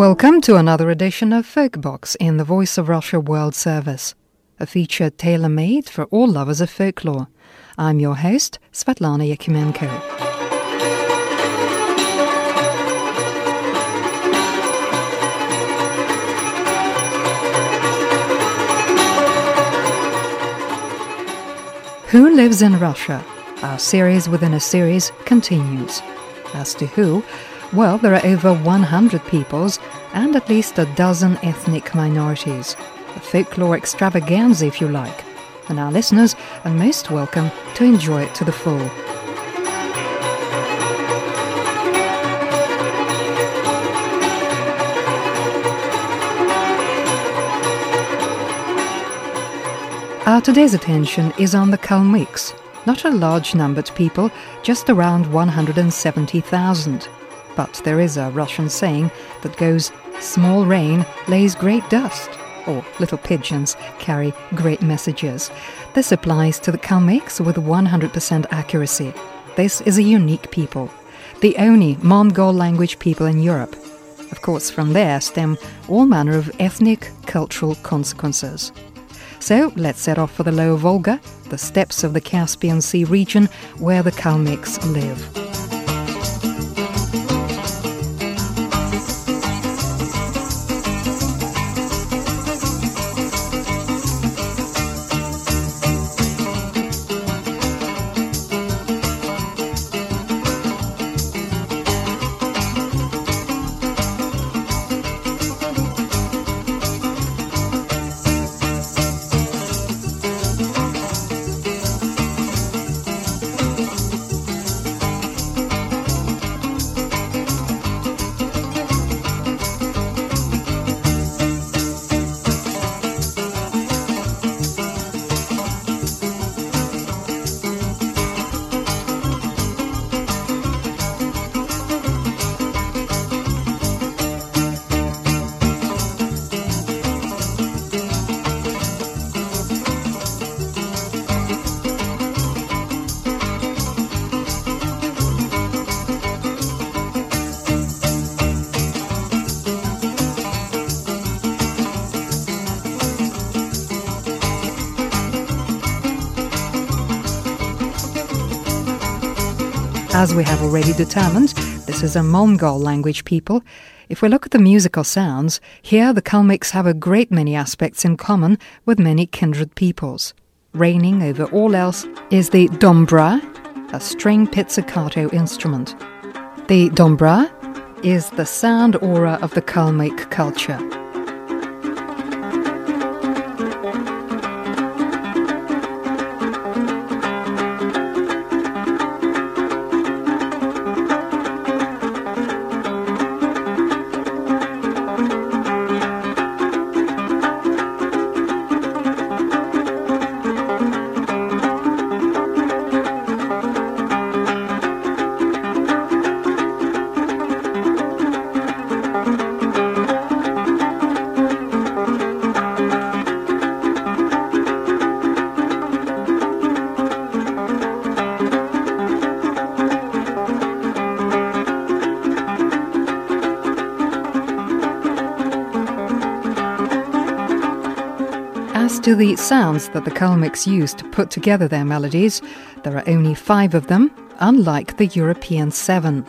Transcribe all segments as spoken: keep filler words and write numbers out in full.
Welcome to another edition of Folkbox in the Voice of Russia World Service, a feature tailor-made for all lovers of folklore. I'm your host, Svetlana Yakimenko. Who Lives in Russia? Our series within a series continues. As to who, well, there are over one hundred peoples and at least a dozen ethnic minorities. A folklore extravaganza, if you like. And our listeners are most welcome to enjoy it to the full. Our today's attention is on the Kalmyks, not a large numbered people, just around one hundred seventy thousand. But there is a Russian saying that goes, small rain lays great dust, or little pigeons carry great messages. This applies to the Kalmyks with one hundred percent accuracy. This is a unique people, the only Mongol language people in Europe. Of course, from there stem all manner of ethnic, cultural consequences. So let's set off for the Lower Volga, the steppes of the Caspian Sea region where the Kalmyks live. As we have already determined, this is a Mongol language people. If we look at the musical sounds, here the Kalmyks have a great many aspects in common with many kindred peoples. Reigning over all else is the dombra, a string pizzicato instrument. The dombra is the sound aura of the Kalmyk culture. As to the sounds that the Kalmyks use to put together their melodies, there are only five of them, unlike the European seven.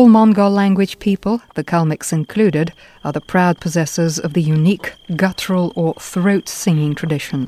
All Mongol language people, the Kalmyks included, are the proud possessors of the unique guttural or throat singing tradition.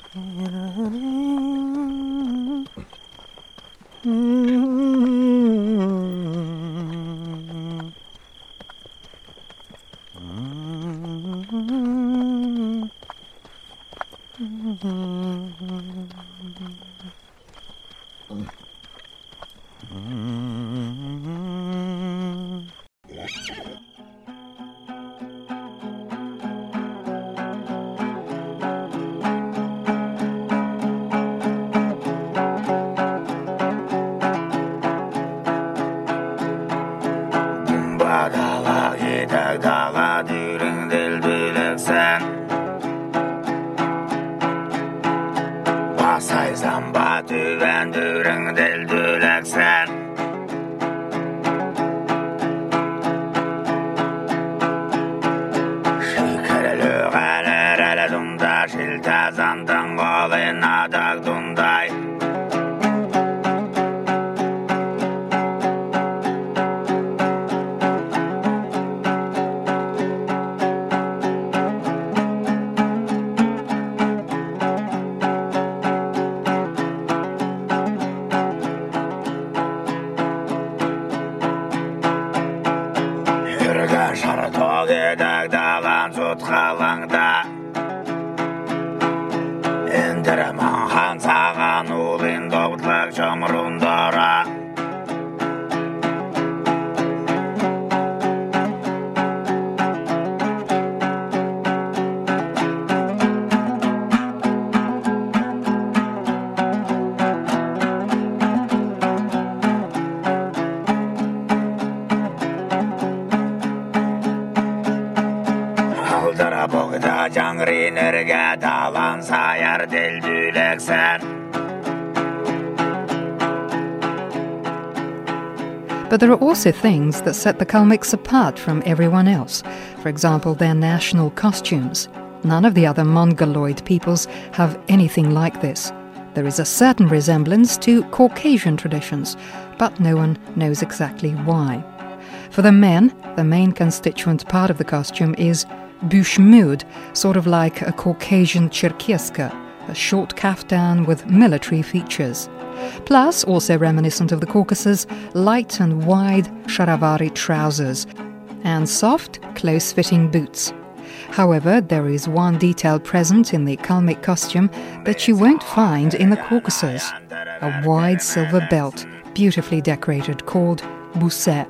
But there are also things that set the Kalmyks apart from everyone else. For example, their national costumes. None of the other Mongoloid peoples have anything like this. There is a certain resemblance to Caucasian traditions, but no one knows exactly why. For the men, the main constituent part of the costume is bushmud, sort of like a Caucasian cherkeska, a short kaftan with military features. Plus, also reminiscent of the Caucasus, light and wide sharavari trousers and soft, close-fitting boots. However, there is one detail present in the Kalmyk costume that you won't find in the Caucasus: a wide silver belt, beautifully decorated, called buse.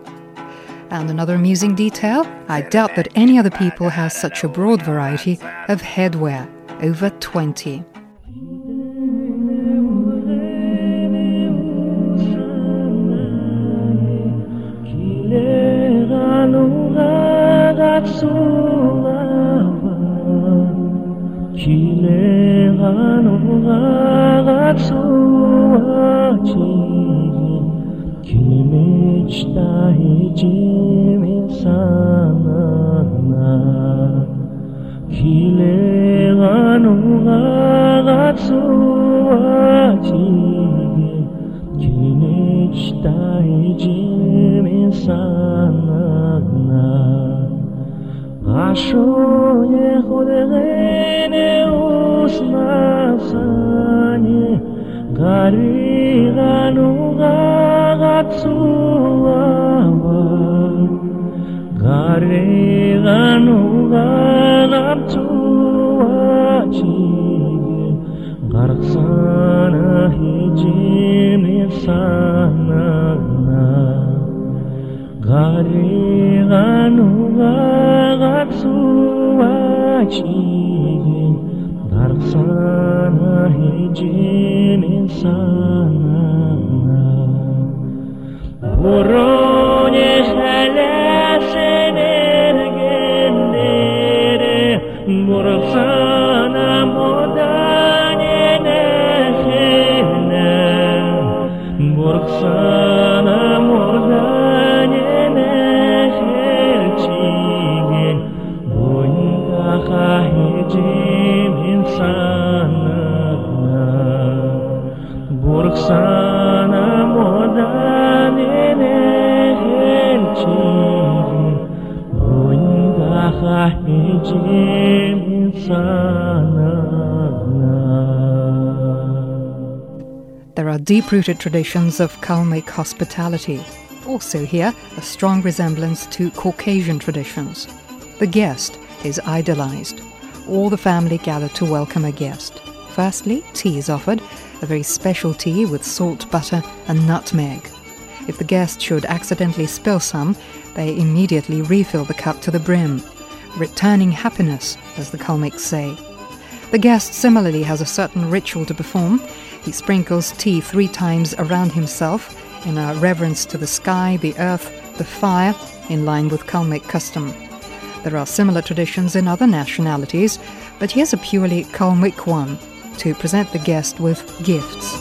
And another amusing detail, I doubt that any other people has such a broad variety of headwear, over twenty. There are deep-rooted traditions of Kalmyk hospitality. Also here, a strong resemblance to Caucasian traditions. The guest is idolized. All the family gather to welcome a guest. Firstly, tea is offered, a very special tea with salt, butter and nutmeg. If the guest should accidentally spill some, they immediately refill the cup to the brim, returning happiness, as the Kalmyks say. The guest similarly has a certain ritual to perform. He sprinkles tea three times around himself in a reverence to the sky, the earth, the fire, in line with Kalmyk custom. There are similar traditions in other nationalities, but here's a purely Kalmyk one, to present the guest with gifts.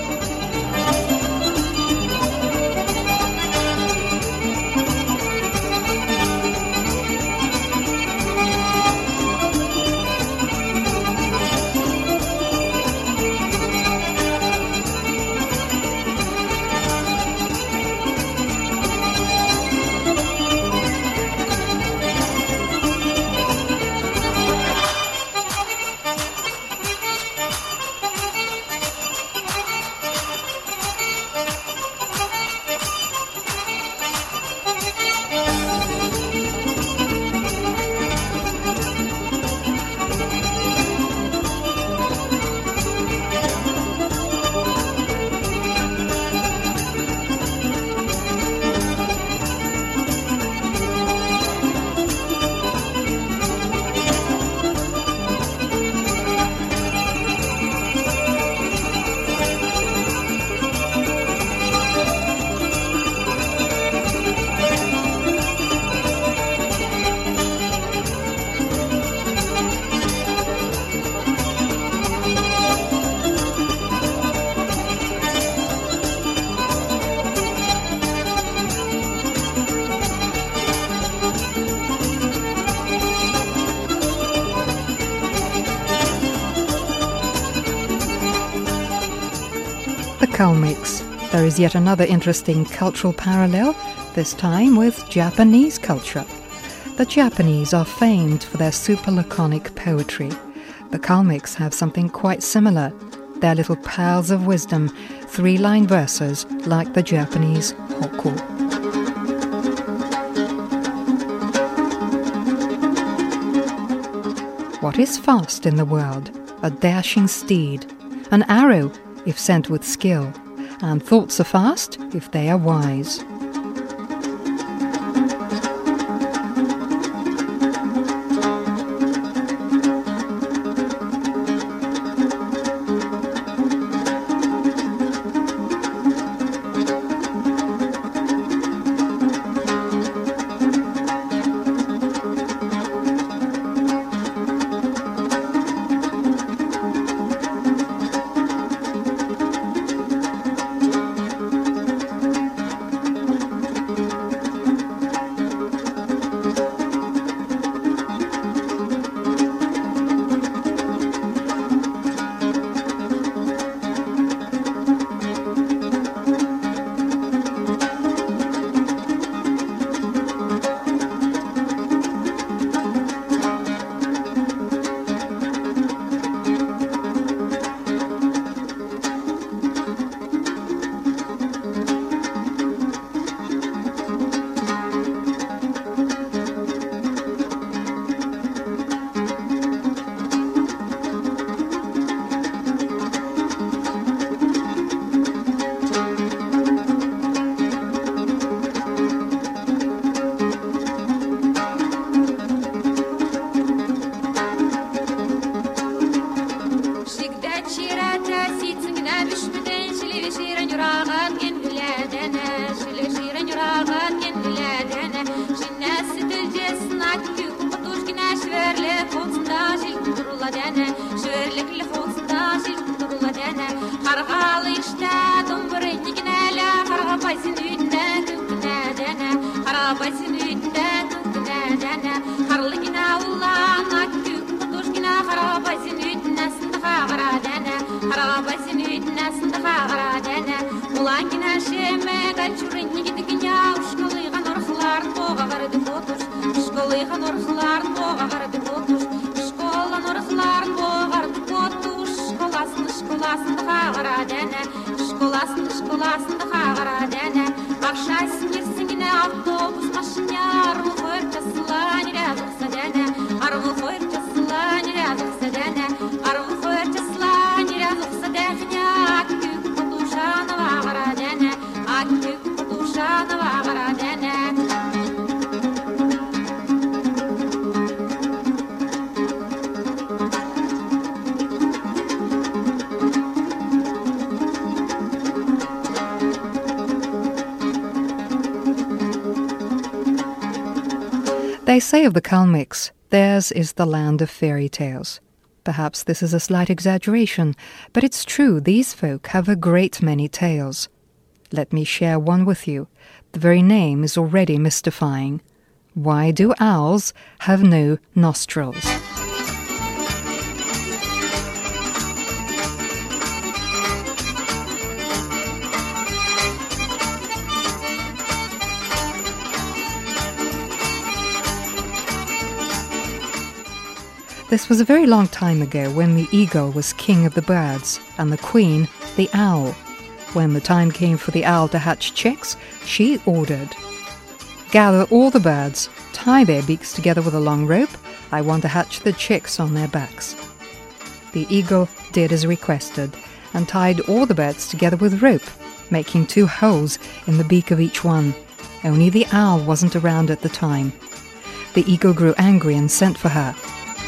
Kalmyks. There is yet another interesting cultural parallel, this time with Japanese culture. The Japanese are famed for their super laconic poetry. The Kalmyks have something quite similar. Their little pearls of wisdom, three-line verses like the Japanese hokku. What is fast in the world? A dashing steed, an arrow if sent with skill, and thoughts are fast if they are wise. Школы, школасын хагара дәне, школасын, школасын хагара дәне. Акшай синерсине автобус машине ару хөрчәслән рядом садәне, ару хөрчәслән рядом садәне, ару хөрчәслән рядом садәне. Актюк подушана хагара дәне, актюк подушана хагара дәне. They say of the Kalmyks, theirs is the land of fairy tales. Perhaps this is a slight exaggeration, but it's true these folk have a great many tales. Let me share one with you. The very name is already mystifying. Why do owls have no nostrils? This was a very long time ago when the eagle was king of the birds and the queen the owl. When the time came for the owl to hatch chicks, she ordered, "Gather all the birds, tie their beaks together with a long rope. I want to hatch the chicks on their backs." The eagle did as requested and tied all the birds together with rope, making two holes in the beak of each one. Only the owl wasn't around at the time. The eagle grew angry and sent for her.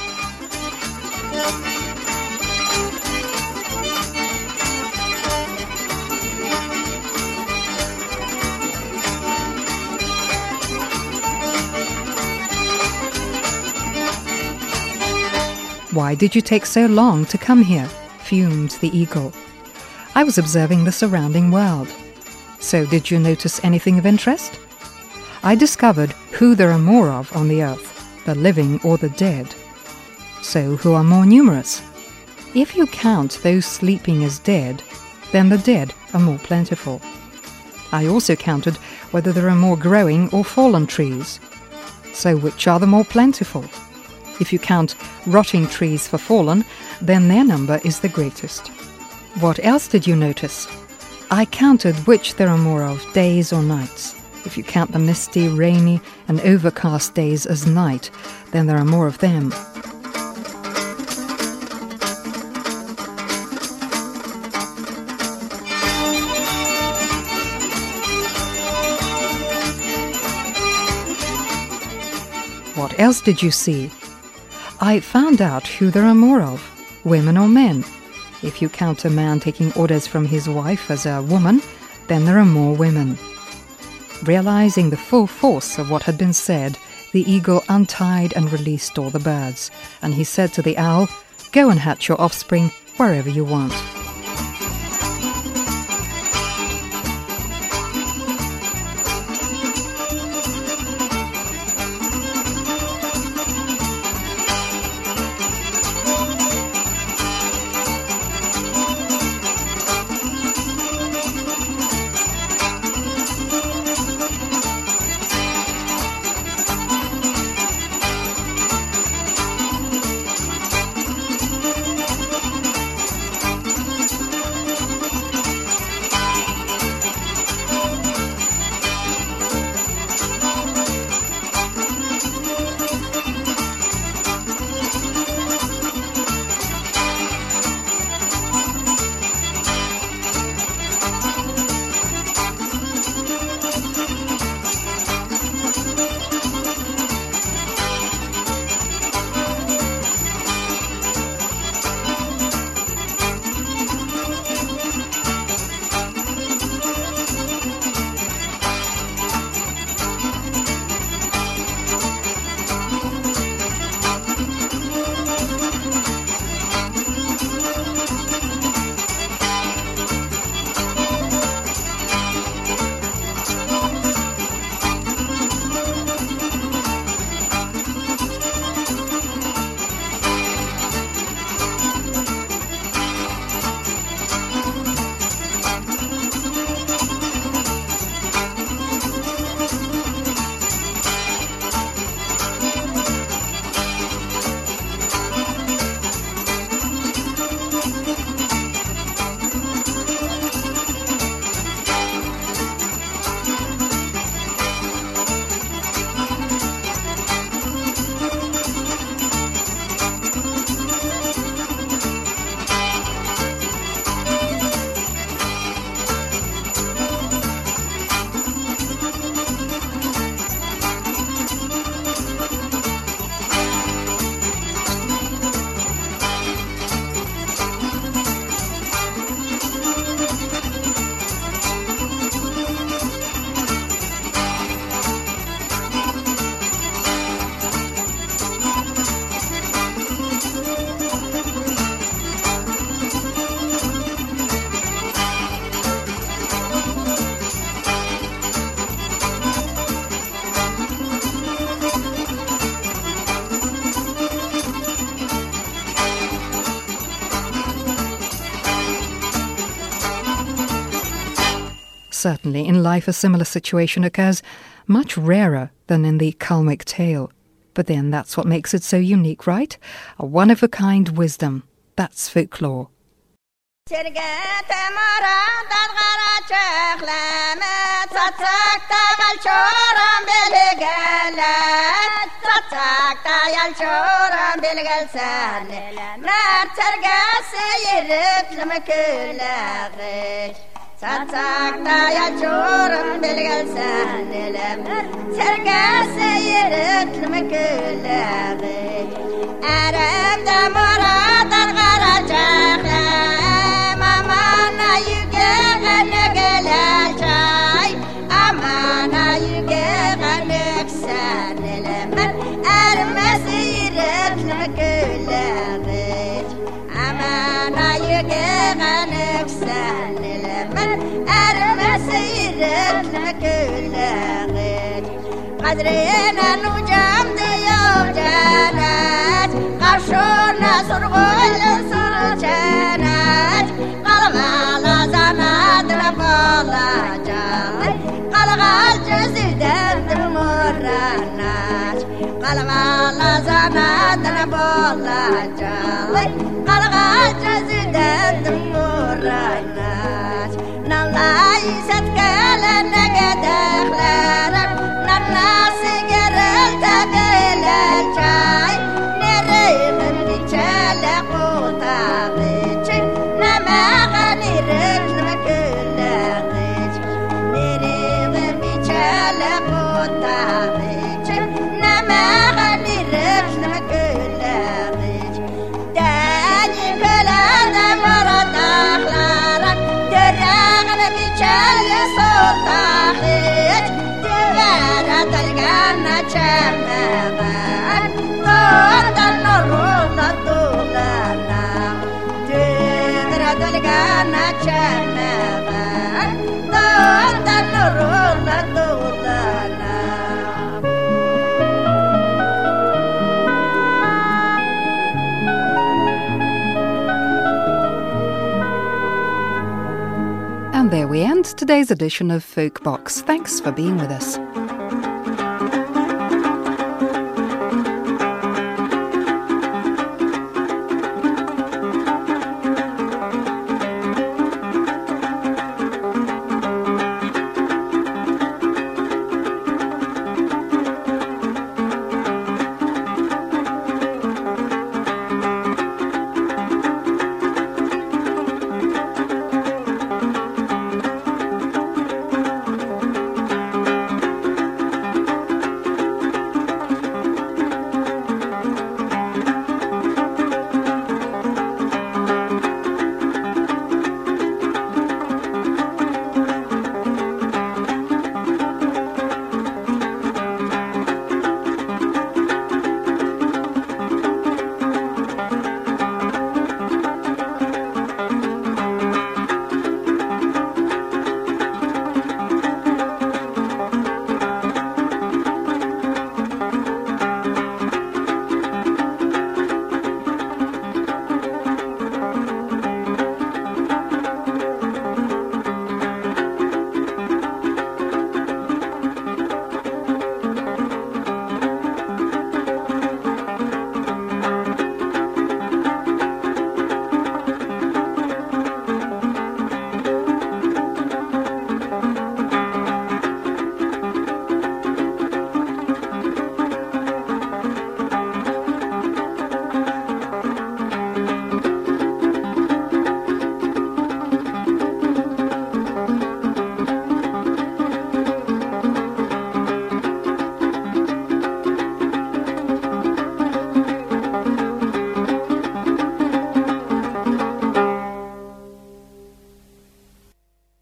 "Why did you take so long to come here?" fumed the eagle. "I was observing the surrounding world." "So did you notice anything of interest?" "I discovered who there are more of on the earth, the living or the dead." "So who are more numerous?" "If you count those sleeping as dead, then the dead are more plentiful." "I also counted whether there are more growing or fallen trees." "So which are the more plentiful?" "If you count rotting trees for fallen, then their number is the greatest." "What else did you notice?" "I counted which there are more of, days or nights. If you count the misty, rainy, and overcast days as night, then there are more of them." "What else did you see?" "I found out who there are more of, women or men. If you count a man taking orders from his wife as a woman, then there are more women." Realizing the full force of what had been said, the eagle untied and released all the birds, and he said to the owl, "Go and hatch your offspring wherever you want." Certainly, in life a similar situation occurs, much rarer than in the Kalmyk tale. But then that's what makes it so unique, right? A one-of-a-kind wisdom. That's folklore. Satsakta ya çorum bilgelsen elem Sergese yeritlüm küleği Erimde muradan garacaklam Amana yügeğine geleceğim Amana yügeğine sen elem Erimesi yeritlüm küleği Amana yügeğine sen قدرنا نجام ديو جانات قرشونا سرغل سرجانات قلغالا زناد رفالا جالي قلغال جزيدان دمورانات قلغالا زناد رفالا جالي قلغال جزيدان دمورانات نلاي ستكالا نقدخلارك ناس قرل تقل الجاي نريغ بيشال قوطا بيشي نما غني رجل مكل غيش نريغ بيشال قوطا بيشي نما غني رجل مكل غيش داني كلانا مرض أخلارك دراغن بيشال صوتا خيش تلقانا شمغان طوط النور طولنا تقرا تلقانا شمغان طوط النور طولنا And there we end today's edition of Folk Box. Thanks for being with us.